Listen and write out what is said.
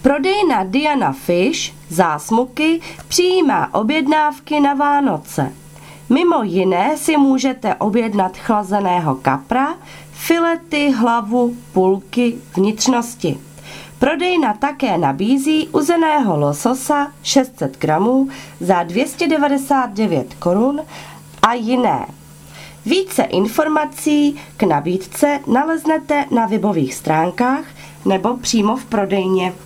Prodejna Diana Fish, Zásmuky, přijímá objednávky na Vánoce. Mimo jiné si můžete objednat chlazeného kapra, filety, hlavu, pulky, vnitřnosti. Prodejna také nabízí uzeného lososa 600 gramů za 299 korun a jiné. Více informací k nabídce naleznete na webových stránkách nebo přímo v prodejně.